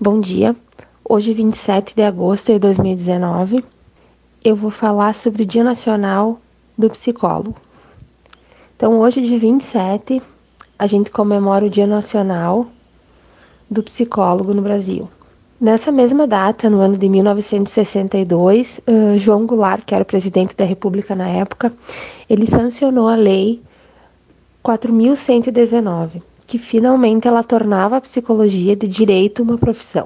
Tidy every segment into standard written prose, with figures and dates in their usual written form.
Bom dia, hoje 27 de agosto de 2019, eu vou falar sobre o Dia Nacional do Psicólogo. Então hoje, dia 27, a gente comemora o Dia Nacional do Psicólogo no Brasil. Nessa mesma data, no ano de 1962, João Goulart, que era o presidente da República na época, ele sancionou a Lei 4.119, que finalmente ela tornava a psicologia de direito uma profissão.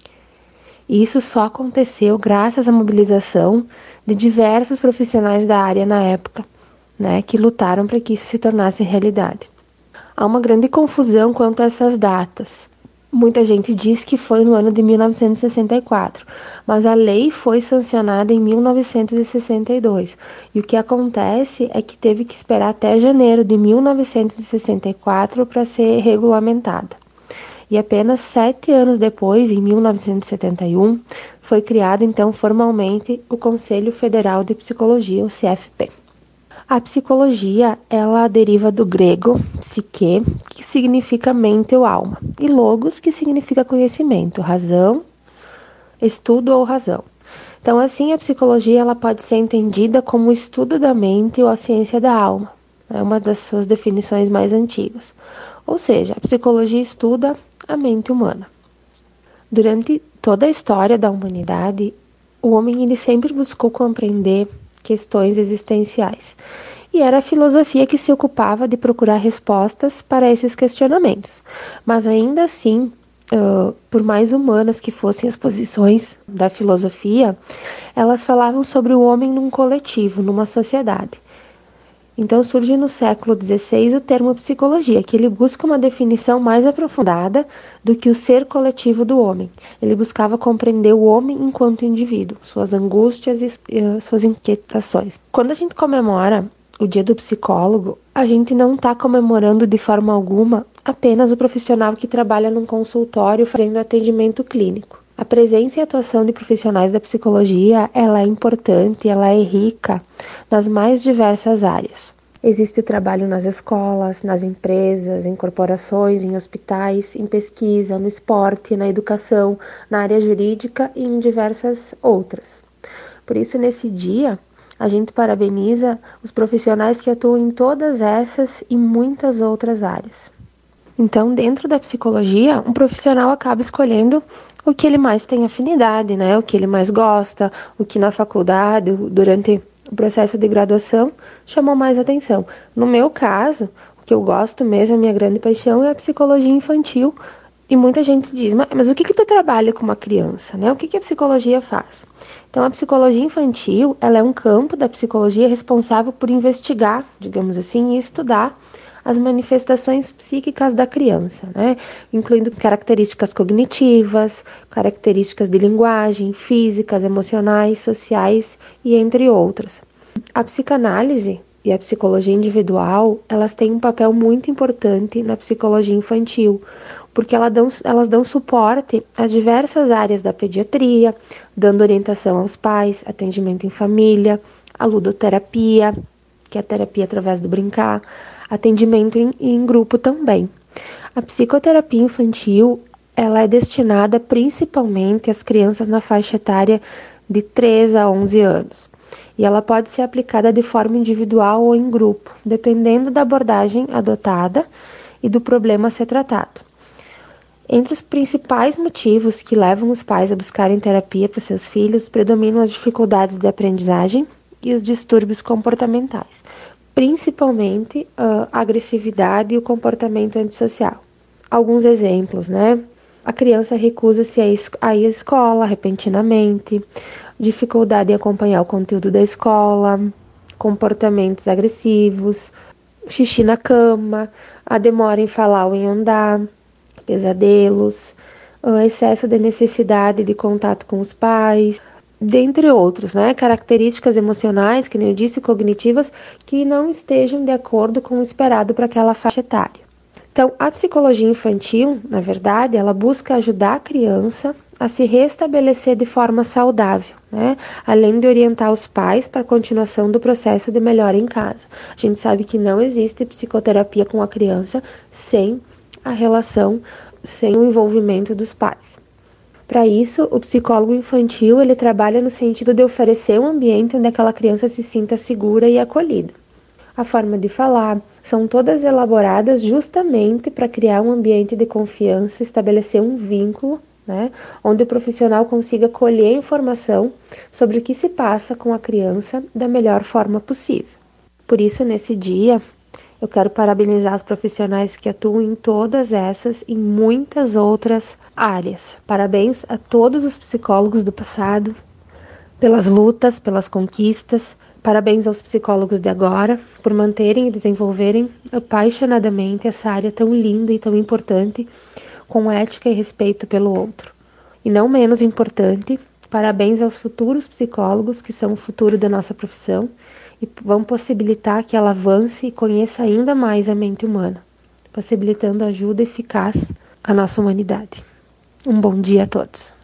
E isso só aconteceu graças à mobilização de diversos profissionais da área na época, que lutaram para que isso se tornasse realidade. Há uma grande confusão quanto a essas datas. Muita gente diz que foi no ano de 1964, mas a lei foi sancionada em 1962. E o que acontece é que teve que esperar até janeiro de 1964 para ser regulamentada. E apenas 7 anos depois, em 1971, foi criado então formalmente o Conselho Federal de Psicologia, o CFP. A psicologia, ela deriva do grego psique, que significa mente ou alma, e logos, que significa conhecimento, razão, estudo ou razão. Então, assim, a psicologia ela pode ser entendida como o estudo da mente ou a ciência da alma. É uma das suas definições mais antigas. Ou seja, a psicologia estuda a mente humana. Durante toda a história da humanidade, o homem ele sempre buscou compreender questões existenciais. E era a filosofia que se ocupava de procurar respostas para esses questionamentos. Mas ainda assim, por mais humanas que fossem as posições da filosofia, elas falavam sobre o homem num coletivo, numa sociedade. Então surge no século XVI o termo psicologia, que ele busca uma definição mais aprofundada do que o ser coletivo do homem. Ele buscava compreender o homem enquanto indivíduo, suas angústias e suas inquietações. Quando a gente comemora o Dia do Psicólogo, a gente não está comemorando de forma alguma apenas o profissional que trabalha num consultório fazendo atendimento clínico. A presença e atuação de profissionais da psicologia, ela é importante, ela é rica nas mais diversas áreas. Existe o trabalho nas escolas, nas empresas, em corporações, em hospitais, em pesquisa, no esporte, na educação, na área jurídica e em diversas outras. Por isso, nesse dia, a gente parabeniza os profissionais que atuam em todas essas e muitas outras áreas. Então, dentro da psicologia, um profissional acaba escolhendo o que ele mais tem afinidade, o que ele mais gosta, o que na faculdade, durante o processo de graduação, chamou mais atenção. No meu caso, o que eu gosto mesmo, a minha grande paixão, é a psicologia infantil. E muita gente diz, mas o que tu trabalha com uma criança? O que a psicologia faz? Então, a psicologia infantil, ela é um campo da psicologia responsável por investigar, digamos assim, e estudar as manifestações psíquicas da criança, incluindo características cognitivas, características de linguagem, físicas, emocionais, sociais e entre outras. A psicanálise e a psicologia individual, elas têm um papel muito importante na psicologia infantil, porque elas dão suporte a diversas áreas da pediatria, dando orientação aos pais, atendimento em família, a ludoterapia, que é a terapia através do brincar, atendimento em grupo também. A psicoterapia infantil, ela é destinada principalmente às crianças na faixa etária de 3 a 11 anos. E ela pode ser aplicada de forma individual ou em grupo, dependendo da abordagem adotada e do problema a ser tratado. Entre os principais motivos que levam os pais a buscarem terapia para seus filhos, predominam as dificuldades de aprendizagem e os distúrbios comportamentais, principalmente a agressividade e o comportamento antissocial. Alguns exemplos, A criança recusa-se a ir à escola repentinamente, dificuldade em acompanhar o conteúdo da escola, comportamentos agressivos, xixi na cama, a demora em falar ou em andar, pesadelos, excesso de necessidade de contato com os pais, dentre outros, características emocionais, que nem eu disse, cognitivas, que não estejam de acordo com o esperado para aquela faixa etária. Então, a psicologia infantil, na verdade, ela busca ajudar a criança a se restabelecer de forma saudável, além de orientar os pais para a continuação do processo de melhora em casa. A gente sabe que não existe psicoterapia com a criança sem a relação, sem o envolvimento dos pais. Para isso, o psicólogo infantil ele trabalha no sentido de oferecer um ambiente onde aquela criança se sinta segura e acolhida. A forma de falar são todas elaboradas justamente para criar um ambiente de confiança, estabelecer um vínculo, né, onde o profissional consiga colher informação sobre o que se passa com a criança da melhor forma possível. Por isso, nesse dia, eu quero parabenizar os profissionais que atuam em todas essas e muitas outras áreas. Parabéns a todos os psicólogos do passado, pelas lutas, pelas conquistas. Parabéns aos psicólogos de agora por manterem e desenvolverem apaixonadamente essa área tão linda e tão importante, com ética e respeito pelo outro. E não menos importante, parabéns aos futuros psicólogos que são o futuro da nossa profissão e vão possibilitar que ela avance e conheça ainda mais a mente humana, possibilitando ajuda eficaz à nossa humanidade. Um bom dia a todos.